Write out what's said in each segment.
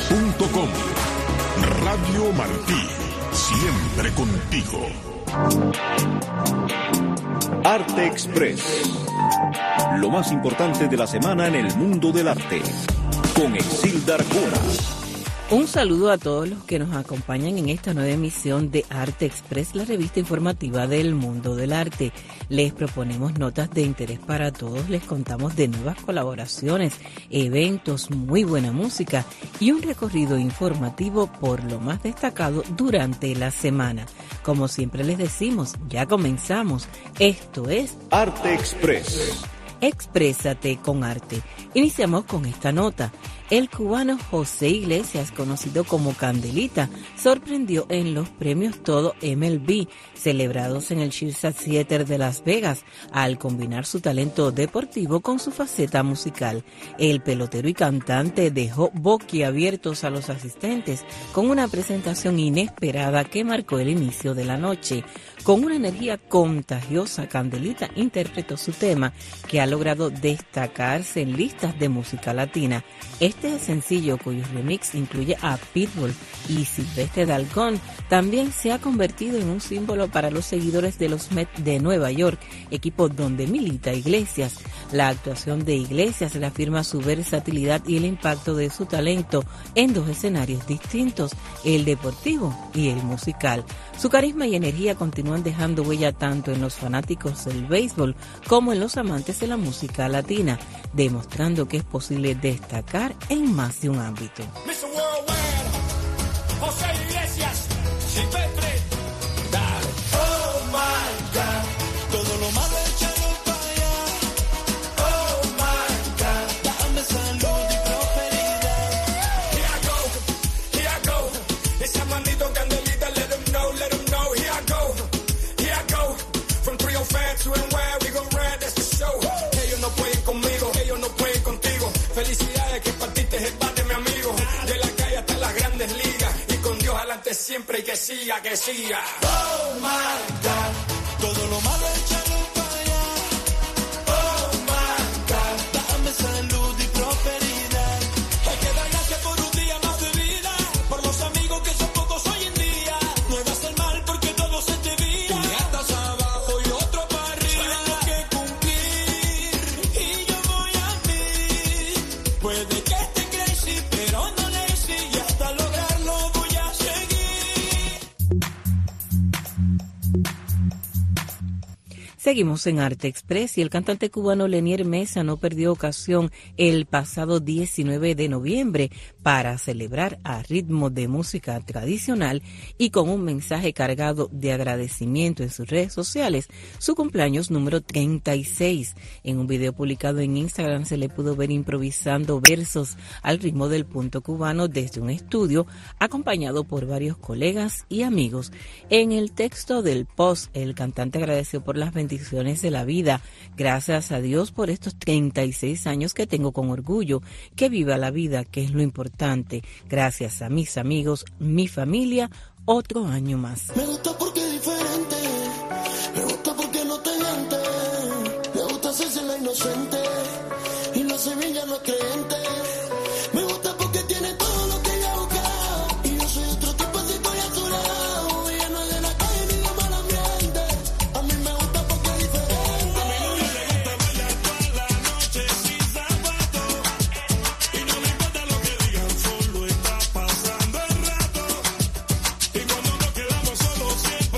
Radio Martí, siempre contigo. Arte Express. Lo más importante de la semana en el mundo del arte. Con Exilda Arjona. Un saludo a todos los que nos acompañan en esta nueva emisión de Arte Express, la revista informativa del mundo del arte. Les proponemos notas de interés para todos, les contamos de nuevas colaboraciones, eventos, muy buena música y un recorrido informativo por lo más destacado durante la semana. Como siempre les decimos, ya comenzamos. Esto es Arte Express. Exprésate con arte. Iniciamos con esta nota. El cubano José Iglesias, conocido como Candelita, sorprendió en los premios Todo MLB, celebrados en el Shirza Theater de Las Vegas, al combinar su talento deportivo con su faceta musical. El pelotero y cantante dejó boquiabiertos a los asistentes con una presentación inesperada que marcó el inicio de la noche. Con una energía contagiosa, Candelita interpretó su tema, que ha logrado destacarse en listas de música latina. Este sencillo, cuyo remix incluye a Pitbull y Silvestre Dalgón, también se ha convertido en un símbolo para los seguidores de los Mets de Nueva York, equipo donde milita Iglesias. La actuación de Iglesias reafirma su versatilidad y el impacto de su talento en dos escenarios distintos, el deportivo y el musical. Su carisma y energía continúan dejando huella tanto en los fanáticos del béisbol como en los amantes de la música latina, demostrando que es posible destacar en más de un ámbito. Mr. Worldwide, José Iglesias, Silvestre, dale. Oh my God, todo lo malo échalo para allá. Oh my God, dame salud y prosperidad. Here I go, esa manito Candelita, let them know, here I go, from 305 to NY, we gon' ride, that's the show. Ellos no pueden conmigo, ellos no pueden contigo, felicidades que partiste el bate, mi amigo, de la calle hasta las grandes ligas, y con Dios adelante siempre y que siga. Oh my God, todo lo malo échalo para allá. Oh my God, dame salud y prosperidad. Hay que dar gracias por un día más de vida, por los amigos que son pocos hoy en día. No hagas el mal porque todo se te vira. Un día estás abajo y otro para arriba. Tengo que cumplir y yo voy a mí. Puede que esté crazy, pero no lazy, y hasta lograrlo voy a seguir. Seguimos en Arte Express y el cantante cubano Lenier Mesa no perdió ocasión el pasado 19 de noviembre para celebrar a ritmo de música tradicional y con un mensaje cargado de agradecimiento en sus redes sociales su cumpleaños número 36. En un video publicado en Instagram se le pudo ver improvisando versos al ritmo del punto cubano desde un estudio, acompañado por varios colegas y amigos. En el texto del post, el cantante agradeció por las bendiciones de la vida. Gracias a Dios por estos 36 años que tengo con orgullo. Que viva la vida, que es lo importante. Gracias a mis amigos, mi familia, otro año más. Me gusta porque es diferente, me gusta porque no te miente, me gusta hacerse la inocente y la semilla no es creyente. Me gusta porque tiene todo lo que ella busca y yo soy otro tipo así estoy a su lado. Ella no es de la calle ni de mal ambiente. A mí me gusta porque es diferente. A mi novia le gusta bailar toda la noche sin zapatos y no le importa lo que digan, solo está pasando el rato. Y cuando nos quedamos solos siempre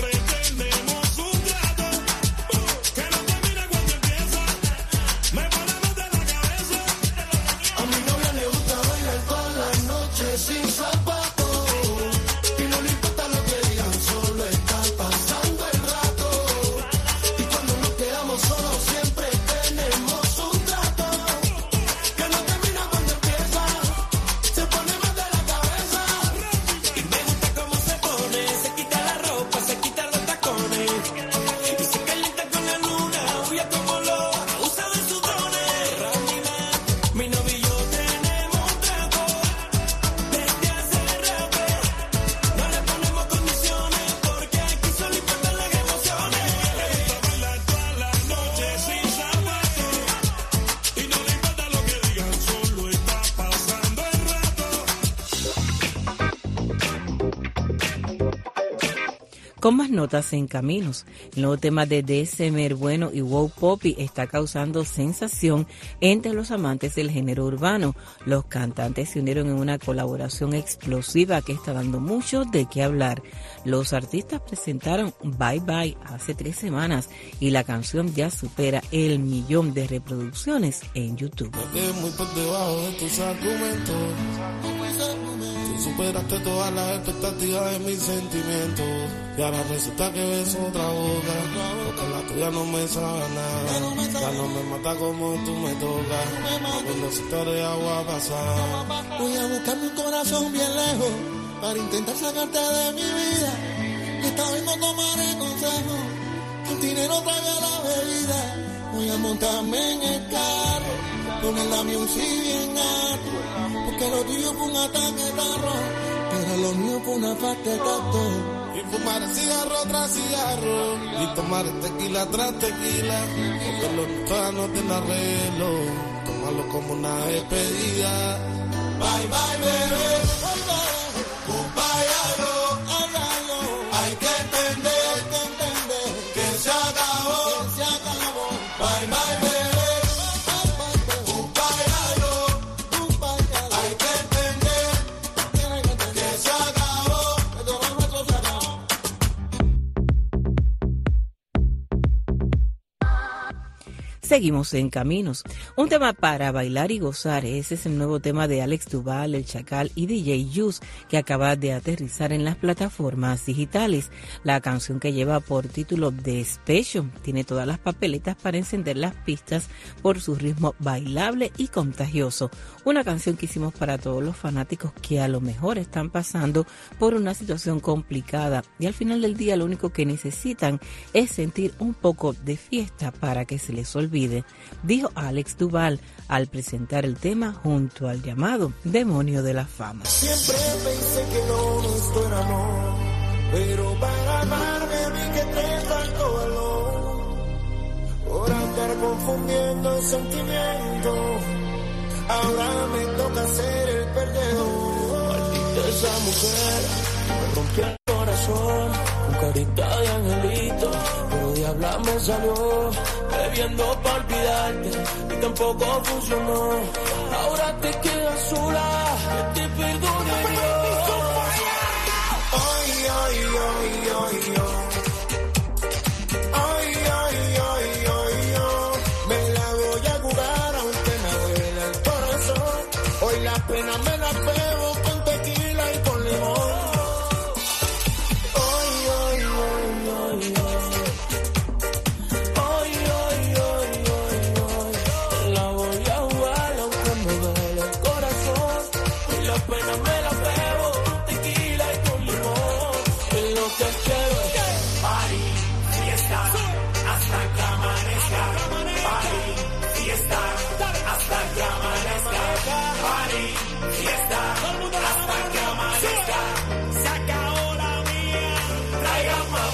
Con más notas en caminos, el nuevo tema de DSMR Bueno y Wow Poppy está causando sensación entre los amantes del género urbano. Los cantantes se unieron en una colaboración explosiva que está dando mucho de qué hablar. Los artistas presentaron Bye Bye hace 3 semanas y la canción ya supera el 1.000.000 de reproducciones en YouTube. Muy por debajo de tus argumentos. Tú superaste todas las expectativas de mis sentimientos. Y ahora resulta que ves otra boca, porque la tuya no me sabe nada. Ya no me mata como tú me tocas. Cuando se te agua pasar. Voy a buscar mi corazón bien lejos para intentar sacarte de mi vida. Esta vez no tomaré consejo, que el dinero traiga la bebida. Voy a montarme en el carro, con el music bien alto, porque lo tuyo fue un ataque de tarro, pero lo mío fue una parte de tacto. Y fumar cigarro tras cigarro, y tomar tequila tras tequila, porque lo nuestro no tiene arreglo, tomarlo como una despedida. Bye bye bebé, goodbye adiós, hay que entender que se acabó, bye bye bebé, goodbye adiós, hay que entender que se acabó, todo lo nuestro se acabó. Seguimos en caminos. Un tema para bailar y gozar. Ese es el nuevo tema de Alex Duval, El Chacal y DJ Juice, que acaba de aterrizar en las plataformas digitales. La canción, que lleva por título Despecho, tiene todas las papeletas para encender las pistas por su ritmo bailable y contagioso. Una canción que hicimos para todos los fanáticos que a lo mejor están pasando por una situación complicada y al final del día lo único que necesitan es sentir un poco de fiesta para que se les olvide, dijo Alex Duval al presentar el tema junto al llamado Demonio de la Fama. Siempre pensé que lo nuestro era amor, pero para amarme vi que te faltó valor, por andar confundiendo sentimientos, ahora me toca ser el perdedor. Maldita esa mujer, me rompió el corazón, con carita de angelito, pero diabla me salió, bebiendo para olvidarte, y tampoco funcionó. Ahora te quedas sola, que te perdone Dios. Ay, ay, ay, ay, ay. Ay, ay, ay, ay, ay. Me la voy a jugar aunque me duele el corazón. Hoy la pena me la bebo con tequila y con limón. Ay, ay, ay, ay, ay. Ay, ay, ay, ay, ay. Me la voy a jugar aunque me duele el corazón. Hoy la pena me la bebo con tequila y con limón. Es lo que quiero. Party, fiesta, hasta que amanezca. Party, fiesta, hasta que amanezca. Party, fiesta, hasta que amanezca. Se acabó la mía, traigan más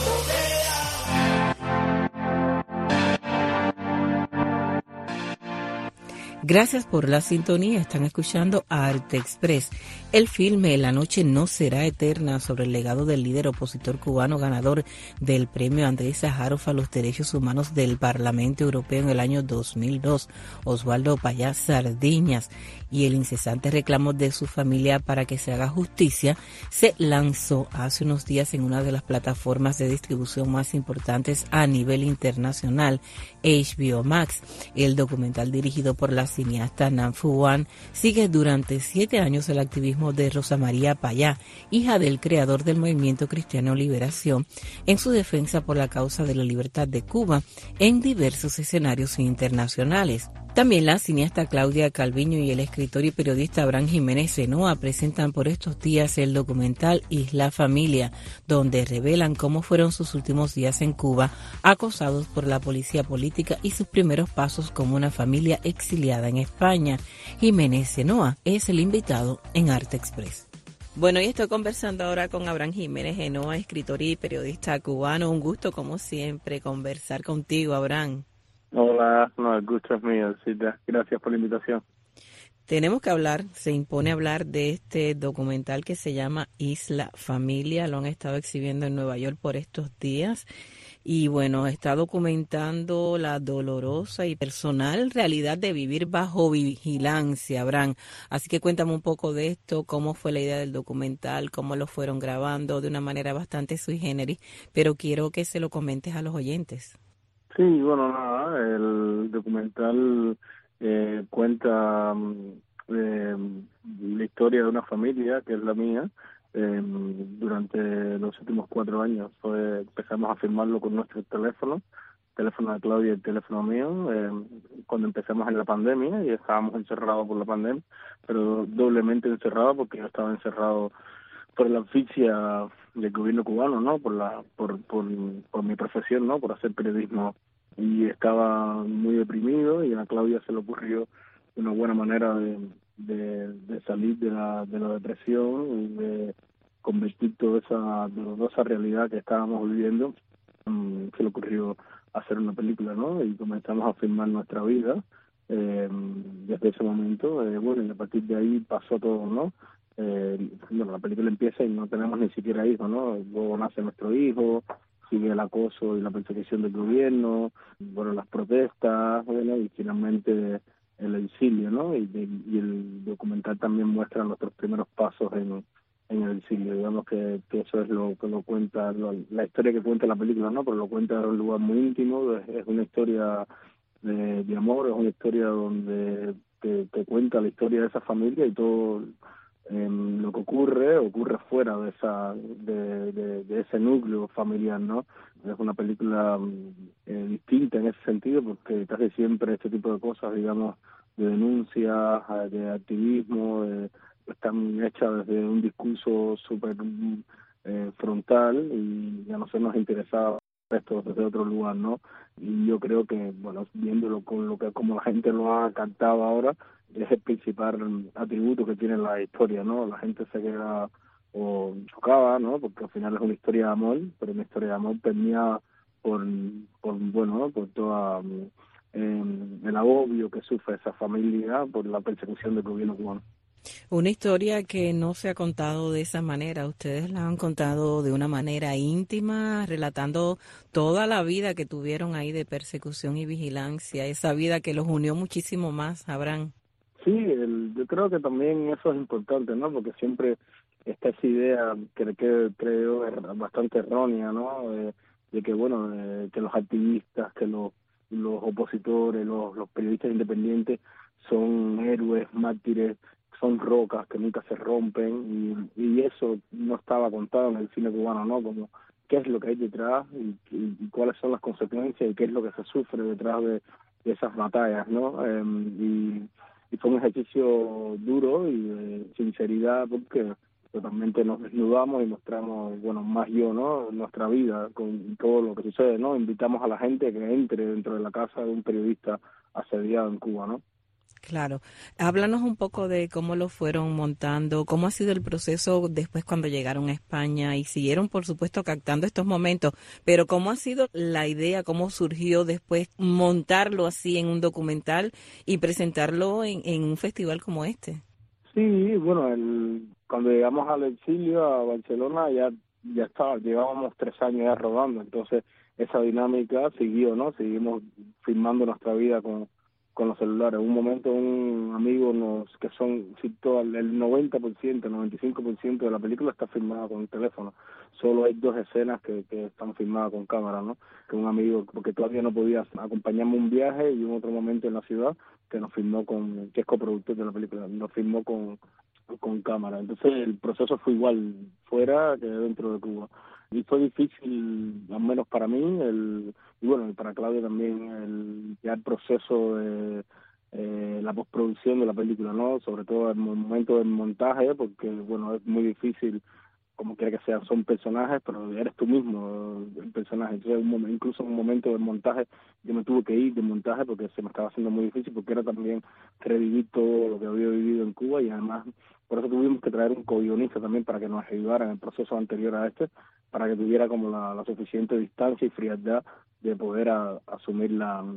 botella. Gracias por la sintonía. Están escuchando a Arte Express. El filme La noche no será eterna, sobre el legado del líder opositor cubano ganador del premio Andrés Sájarov a los derechos humanos del Parlamento Europeo en el año 2002, Osvaldo Payá Sardiñas, y el incesante reclamo de su familia para que se haga justicia, se lanzó hace unos días en una de las plataformas de distribución más importantes a nivel internacional, HBO Max. El documental, dirigido por la cineasta Nam Phu Wan, sigue durante 7 años el activismo de Rosa María Payá, hija del creador del Movimiento Cristiano Liberación, en su defensa por la causa de la libertad de Cuba en diversos escenarios internacionales. También la cineasta Claudia Calviño y el escritor y periodista Abraham Jiménez Zenoa presentan por estos días el documental Isla Familia, donde revelan cómo fueron sus últimos días en Cuba, acosados por la policía política y sus primeros pasos como una familia exiliada en España. Jiménez Zenoa es el invitado en Arte Express. Bueno, y estoy conversando ahora con Abraham Jiménez Zenoa, escritor y periodista cubano. Un gusto, como siempre, conversar contigo, Abraham. Hola, no, el gusto es mío, Silvia. Gracias por la invitación. Tenemos que hablar, se impone hablar de este documental que se llama Isla Familia. Lo han estado exhibiendo en Nueva York por estos días. Y bueno, está documentando la dolorosa y personal realidad de vivir bajo vigilancia, Abraham. Así que cuéntame un poco de esto, cómo fue la idea del documental, cómo lo fueron grabando de una manera bastante sui generis, pero quiero que se lo comentes a los oyentes. Sí, bueno, nada, el documental cuenta la historia de una familia, que es la mía. Durante los últimos 4 años empezamos a filmarlo con nuestro teléfono de Claudia y el teléfono mío, cuando empezamos en la pandemia y estábamos encerrados por la pandemia, pero doblemente encerrados porque yo estaba encerrado por la asfixia del gobierno cubano, ¿no? Por mi profesión, ¿no? Por hacer periodismo, y estaba muy deprimido, y a Claudia se le ocurrió una buena manera de salir de la depresión y de convertir toda esa dolorosa realidad que estábamos viviendo. Se le ocurrió hacer una película, ¿no? Y comenzamos a filmar nuestra vida desde ese momento. Bueno, y a partir de ahí pasó todo, ¿no? Bueno, la película empieza y no tenemos ni siquiera hijos, ¿no? Luego nace nuestro hijo, sigue el acoso y la persecución del gobierno, bueno, las protestas, bueno, y finalmente el exilio, ¿no? Y el documental también muestra nuestros primeros pasos en el exilio. Digamos que eso es lo que lo cuenta, la historia que cuenta la película, ¿no? Pero lo cuenta en un lugar muy íntimo, es una historia de amor, es una historia donde te cuenta la historia de esa familia y todo lo que ocurre fuera de ese núcleo familiar, ¿no? Es una película distinta en ese sentido, porque casi siempre este tipo de cosas, digamos, de denuncias, de activismo, están hechas desde un discurso súper frontal, y a nosotros nos interesaba esto desde otro lugar, ¿no? Y yo creo que, bueno, viéndolo con como la gente lo ha cantado ahora, es el principal atributo que tiene la historia, ¿no? La gente se queda chocada, ¿no? Porque al final es una historia de amor, pero una historia de amor permeada por toda el agobio que sufre esa familia por la persecución del gobierno cubano. Una historia que no se ha contado de esa manera. Ustedes la han contado de una manera íntima, relatando toda la vida que tuvieron ahí de persecución y vigilancia, esa vida que los unió muchísimo más, Abraham. Sí, yo creo que también eso es importante, ¿no? Porque siempre está esa idea que creo es bastante errónea, ¿no? De que, bueno, que los activistas, que los opositores, los periodistas independientes son héroes, mártires, son rocas que nunca se rompen, y eso no estaba contado en el cine cubano, ¿no? Como qué es lo que hay detrás y cuáles son las consecuencias y qué es lo que se sufre detrás de esas batallas, ¿no? Y fue un ejercicio duro y de sinceridad, porque totalmente nos desnudamos y mostramos, bueno, más yo, ¿no? Nuestra vida con todo lo que sucede, ¿no? Invitamos a la gente que entre dentro de la casa de un periodista asediado en Cuba, ¿no? Claro. Háblanos un poco de cómo lo fueron montando, cómo ha sido el proceso después cuando llegaron a España y siguieron, por supuesto, captando estos momentos, pero cómo ha sido la idea, cómo surgió después montarlo así en un documental y presentarlo en un festival como este. Sí, bueno, cuando llegamos al exilio a Barcelona ya estaba, llevábamos 3 años ya rodando, entonces esa dinámica siguió, ¿no? Seguimos filmando nuestra vida con los celulares. En un momento un amigo que todo el 90%, el 95% de la película está filmada con el teléfono. Solo hay 2 escenas que están filmadas con cámara, ¿no? Que un amigo, porque todavía no podía acompañarme un viaje, y un otro momento en la ciudad que nos filmó que es coproductor de la película, nos filmó con cámara. Entonces el proceso fue igual fuera que dentro de Cuba. Y fue difícil, al menos para mí, y bueno, y para Claudia también, el proceso de la postproducción de la película, ¿no? Sobre todo el momento del montaje, porque, bueno, es muy difícil, como quiera que sea, son personajes, pero eres tú mismo el personaje. Entonces, incluso en un momento del montaje, yo me tuve que ir del montaje porque se me estaba haciendo muy difícil, porque era también revivir todo lo que había vivido en Cuba, y además por eso tuvimos que traer un co-guionista también para que nos ayudara en el proceso anterior a este, para que tuviera como la suficiente distancia y frialdad de poder asumir la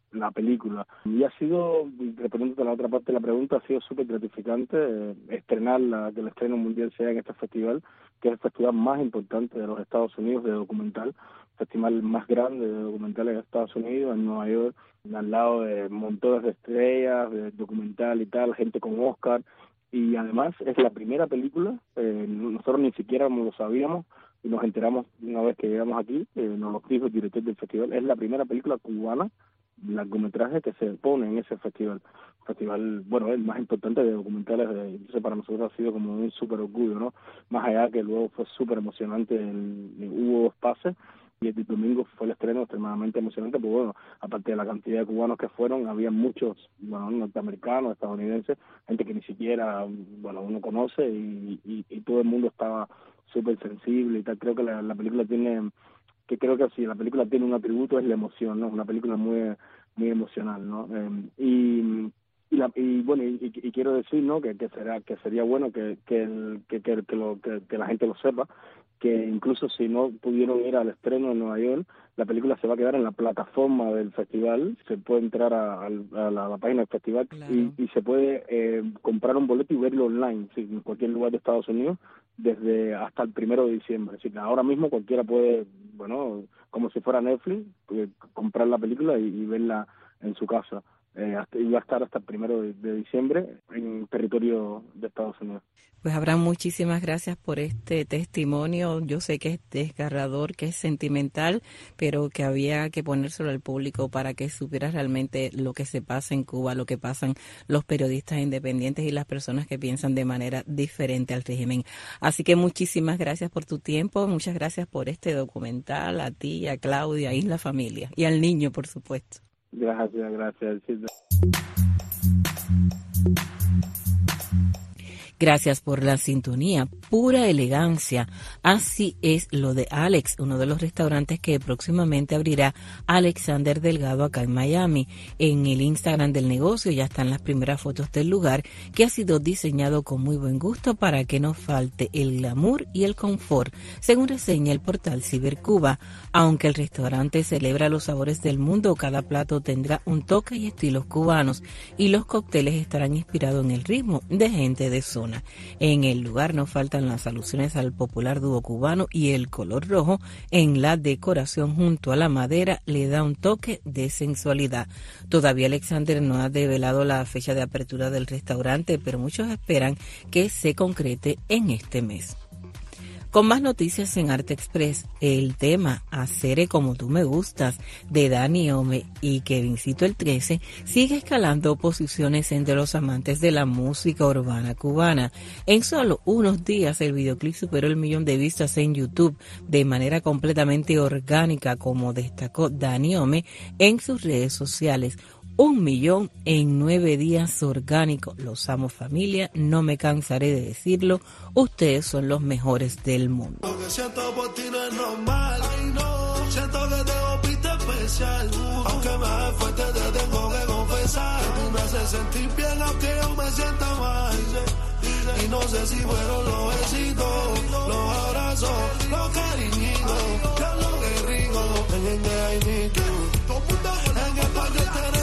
la película. Y ha sido, respondiendo a la otra parte de la pregunta, ha sido súper gratificante estrenarla, que el estreno mundial sea en este festival, que es el festival más importante de los Estados Unidos de documental, festival más grande de documentales de Estados Unidos, en Nueva York, al lado de montones de estrellas, de documental y tal, gente con Oscar, y además es la primera película, nosotros ni siquiera lo sabíamos, y nos enteramos una vez que llegamos aquí, nos lo dijo el director del festival, es la primera película cubana, largometraje que se pone en ese festival, bueno, el más importante de documentales, entonces para nosotros ha sido como un súper orgullo, ¿no? Más allá que luego fue súper emocionante, hubo 2 pases, y el domingo fue el estreno extremadamente emocionante, porque bueno, aparte de la cantidad de cubanos que fueron, había muchos, bueno, norteamericanos, estadounidenses, gente que ni siquiera, bueno, uno conoce, y todo el mundo estaba súper sensible y tal. Creo que la película tiene, que creo que si la película tiene un atributo es la emoción, ¿no? Es una película muy emocional, ¿no? Y quiero decir, ¿no? que sería bueno que la gente lo sepa, que incluso si no pudieron ir al estreno en Nueva York, la película se va a quedar en la plataforma del festival, se puede entrar a la página del festival, claro, y se puede comprar un boleto y verlo online, ¿sí? En cualquier lugar de Estados Unidos, desde hasta el 1 de diciembre. Es decir, ahora mismo cualquiera puede, bueno, como si fuera Netflix, comprar la película y verla en su casa. Y va a estar hasta el 1 de diciembre en territorio de Estados Unidos. Pues Abraham, muchísimas gracias por este testimonio. Yo sé que es desgarrador, que es sentimental, pero que había que ponérselo al público para que supiera realmente lo que se pasa en Cuba, lo que pasan los periodistas independientes y las personas que piensan de manera diferente al régimen. Así que muchísimas gracias por tu tiempo, muchas gracias por este documental, a ti, a Claudia y la familia, y al niño, por supuesto. Gracias. Gracias por la sintonía, pura elegancia. Así es lo de Alex, uno de los restaurantes que próximamente abrirá Alexander Delgado acá en Miami. En el Instagram del negocio ya están las primeras fotos del lugar, que ha sido diseñado con muy buen gusto para que no falte el glamour y el confort, según reseña el portal Cibercuba. Aunque el restaurante celebra los sabores del mundo, cada plato tendrá un toque y estilos cubanos, y los cócteles estarán inspirados en el ritmo de gente de zona. En el lugar no faltan las alusiones al popular dúo cubano, y el color rojo en la decoración junto a la madera le da un toque de sensualidad. Todavía Alexander no ha develado la fecha de apertura del restaurante, pero muchos esperan que se concrete en este mes. Con más noticias en Arte Express, el tema Haceré como tú me gustas de Dani Ome y Kevincito el 13 sigue escalando posiciones entre los amantes de la música urbana cubana. En solo unos días el videoclip superó el 1 millón de vistas en YouTube de manera completamente orgánica, como destacó Dani Ome en sus redes sociales. 1 millón en 9 días orgánico. Los amo, familia, no me cansaré de decirlo, ustedes son los mejores del mundo. Lo que siento por ti no es normal, ay no, siento que tengo pista especial, aunque me hace fuerte te tengo que confesar, tú me haces sentir bien aunque yo me sienta mal, y no sé si fueron los besitos, los abrazos, los cariñitos, que es lo que rico, en el I need you, en el parque te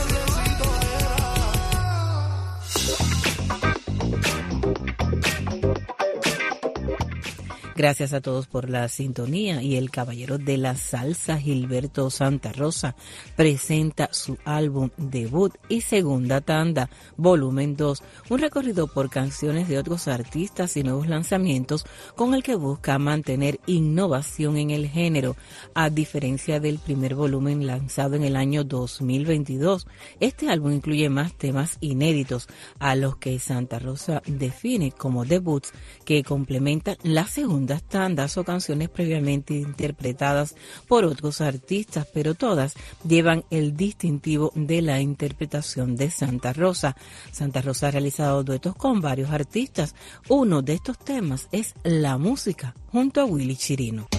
Gracias a todos por la sintonía. Y el caballero de la salsa, Gilberto Santa Rosa, presenta su álbum debut y segunda tanda, volumen 2, un recorrido por canciones de otros artistas y nuevos lanzamientos con el que busca mantener innovación en el género. A diferencia del primer volumen lanzado en el año 2022, este álbum incluye más temas inéditos, a los que Santa Rosa define como debuts, que complementan la segunda tandas o canciones previamente interpretadas por otros artistas, pero todas llevan el distintivo de la interpretación de Santa Rosa. Santa Rosa ha realizado duetos con varios artistas. Uno de estos temas es La Música, junto a Willy Chirino.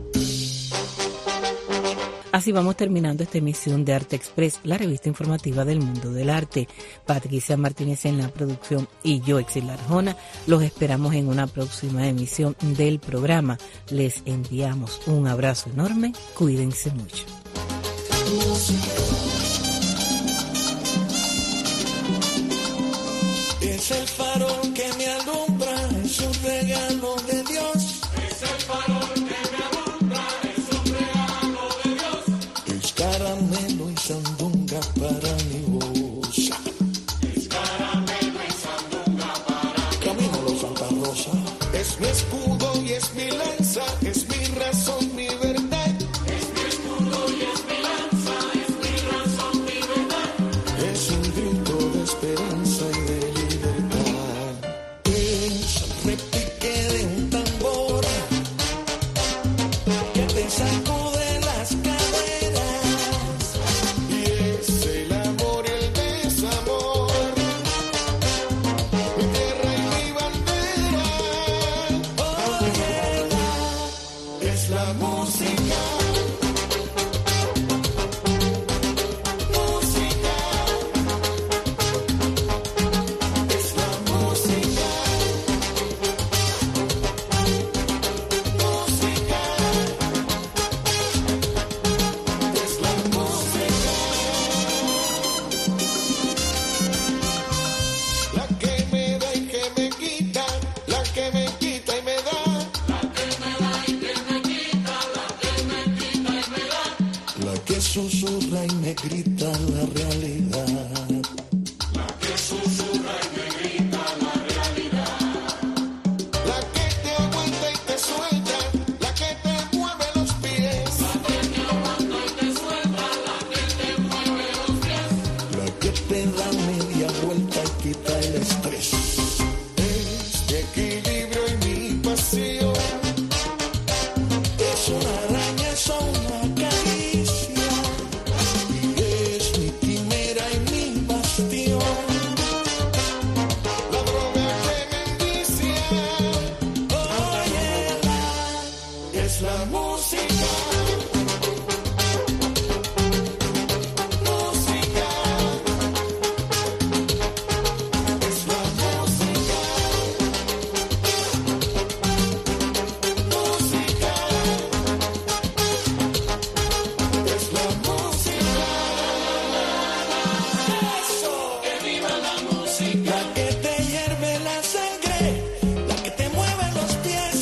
Así vamos terminando esta emisión de Arte Express, la revista informativa del mundo del arte. Patricia Martínez en la producción y yo, Exila Arjona, los esperamos en una próxima emisión del programa. Les enviamos un abrazo enorme, cuídense mucho. Es el farol que me alumbra, es un regalo de Dios. Es el farol que me alumbra, es un regalo de Dios. Es caramelo y sandunga para mi voz. Es caramelo y sandunga para mi voz. Camino Santa Rosa. Es mi escudo y es mi lanza, es mi razón, mi verdad. Es mi escudo y es mi lanza, es mi razón, mi verdad. Es un grito de esperanza y de libertad. Es el repique de un tambor que te sacude las caderas. Y es el amor y el desamor, mi tierra y mi bandera. Óyela, es la música. Música. Es la música. Música. Es la música. La que me da y que me quita, la que me quita y me da. La que me da y que me quita, la que me quita y me da. La que susurra y me grita la realidad. La que susurra y me grita la realidad. La que te aguanta y te suelta, la que te mueve los pies. La que te aguanta y te suelta, la que te mueve los pies. La que te da media vuelta y quita el estrés. Es mi equilibrio y mi pasión. Es una araña, es una caricia. Y es mi quimera y mi bastión. La droga que me envicia. Óyela, es la música. Música. Es la música. Música. Es la música. Eso. Que viva la música. La que te hierve la sangre, la que te mueve los pies.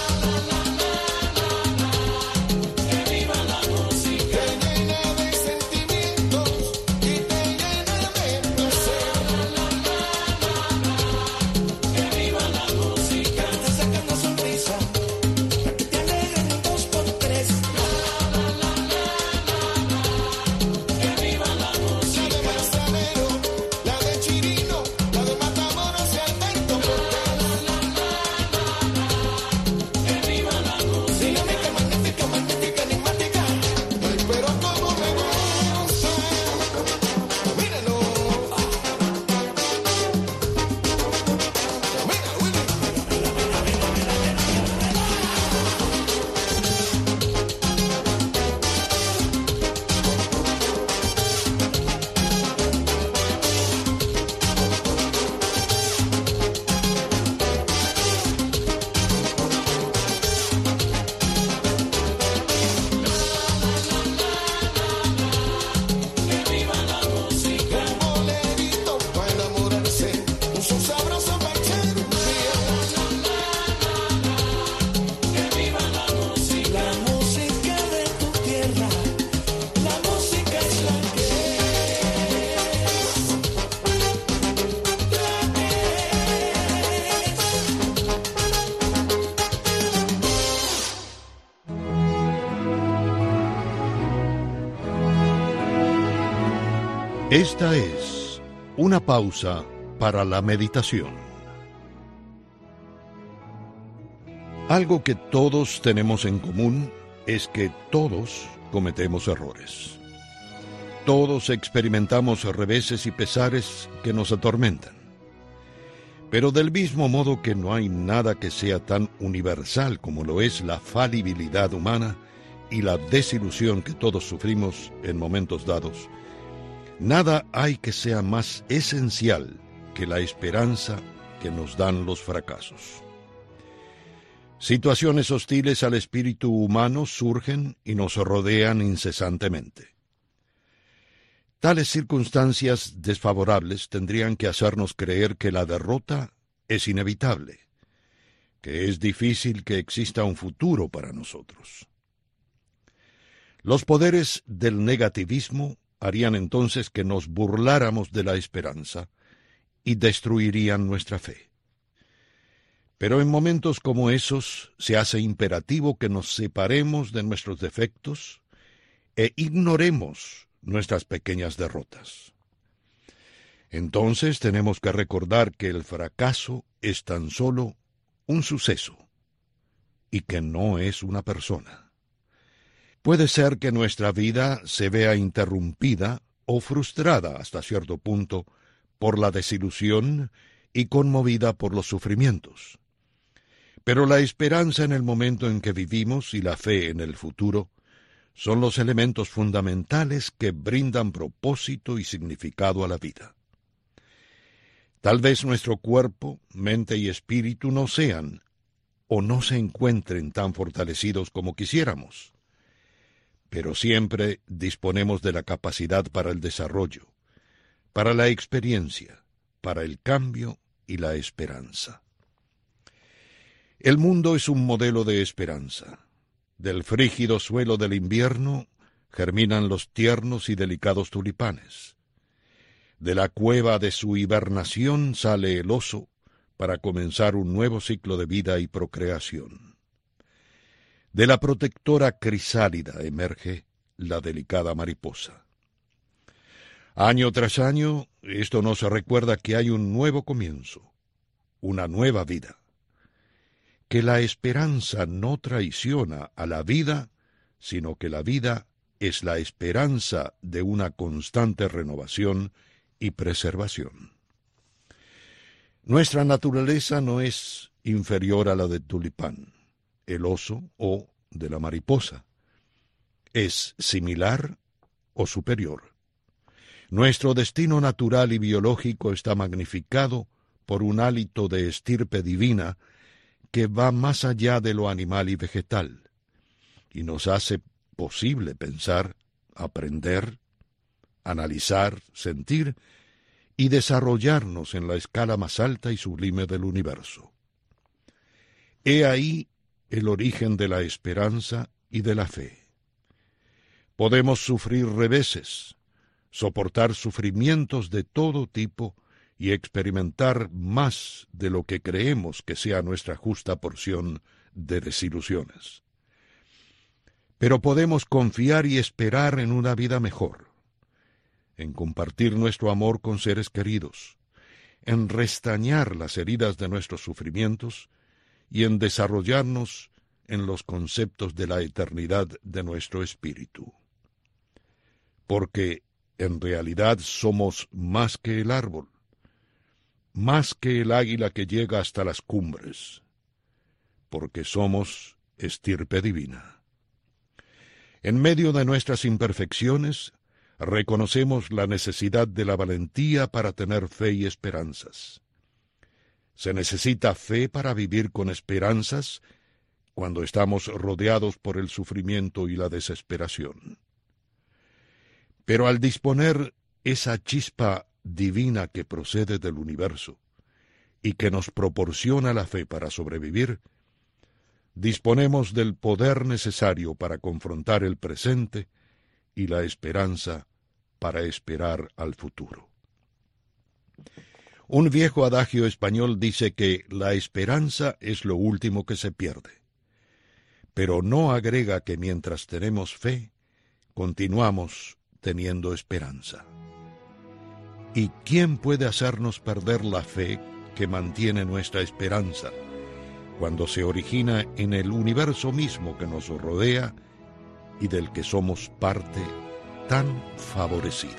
Que viva la música. Te llena de sentimientos y te llena de placer. Que viva la música. Te saca una sonrisa, la que te alegra en 2x3. Que viva la música. La de Manzanero, la de Chirino, la de Matamoros y Alberto Cortés. Que viva la música. Dinámica, magnífica, magnífica, enigmática. Ay, pero cómo me gusta. Míralo. Mira, Willy. Que viva la música. Un bolerito para enamorarse, un son sabroso para echar un día. Que viva la música. La música de tu tierra, la música es la que es. Esta es una pausa para la meditación. Algo que todos tenemos en común es que todos cometemos errores. Todos experimentamos reveses y pesares que nos atormentan. Pero del mismo modo que no hay nada que sea tan universal como lo es la falibilidad humana y la desilusión que todos sufrimos en momentos dados, nada hay que sea más esencial que la esperanza que nos dan los fracasos. Situaciones hostiles al espíritu humano surgen y nos rodean incesantemente. Tales circunstancias desfavorables tendrían que hacernos creer que la derrota es inevitable, que es difícil que exista un futuro para nosotros. Los poderes del negativismo harían entonces que nos burláramos de la esperanza y destruirían nuestra fe. Pero en momentos como esos se hace imperativo que nos separemos de nuestros defectos e ignoremos nuestras pequeñas derrotas. Entonces tenemos que recordar que el fracaso es tan solo un suceso y que no es una persona. Puede ser que nuestra vida se vea interrumpida o frustrada hasta cierto punto por la desilusión y conmovida por los sufrimientos. Pero la esperanza en el momento en que vivimos y la fe en el futuro son los elementos fundamentales que brindan propósito y significado a la vida. Tal vez nuestro cuerpo, mente y espíritu no sean o no se encuentren tan fortalecidos como quisiéramos, pero siempre disponemos de la capacidad para el desarrollo, para la experiencia, para el cambio y la esperanza. El mundo es un modelo de esperanza. Del frígido suelo del invierno germinan los tiernos y delicados tulipanes. De la cueva de su hibernación sale el oso para comenzar un nuevo ciclo de vida y procreación. De la protectora crisálida emerge la delicada mariposa. Año tras año, esto nos recuerda que hay un nuevo comienzo, una nueva vida. Que la esperanza no traiciona a la vida, sino que la vida es la esperanza de una constante renovación y preservación. Nuestra naturaleza no es inferior a la del tulipán, el oso o de la mariposa. Es similar o superior. Nuestro destino natural y biológico está magnificado por un hálito de estirpe divina que va más allá de lo animal y vegetal, y nos hace posible pensar, aprender, analizar, sentir y desarrollarnos en la escala más alta y sublime del universo. He ahí el origen de la esperanza y de la fe. Podemos sufrir reveses, soportar sufrimientos de todo tipo y experimentar más de lo que creemos que sea nuestra justa porción de desilusiones. Pero podemos confiar y esperar en una vida mejor, en compartir nuestro amor con seres queridos, en restañar las heridas de nuestros sufrimientos y en desarrollarnos en los conceptos de la eternidad de nuestro espíritu. Porque en realidad somos más que el árbol, más que el águila que llega hasta las cumbres, porque somos estirpe divina. En medio de nuestras imperfecciones, reconocemos la necesidad de la valentía para tener fe y esperanzas. Se necesita fe para vivir con esperanzas cuando estamos rodeados por el sufrimiento y la desesperación. Pero al disponer esa chispa divina que procede del universo y que nos proporciona la fe para sobrevivir, disponemos del poder necesario para confrontar el presente y la esperanza para esperar al futuro. Un viejo adagio español dice que la esperanza es lo último que se pierde, pero no agrega que mientras tenemos fe, continuamos teniendo esperanza. ¿Y quién puede hacernos perder la fe que mantiene nuestra esperanza cuando se origina en el universo mismo que nos rodea y del que somos parte tan favorecida?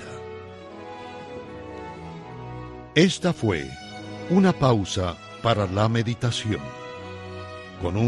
Esta fue una pausa para la meditación, con un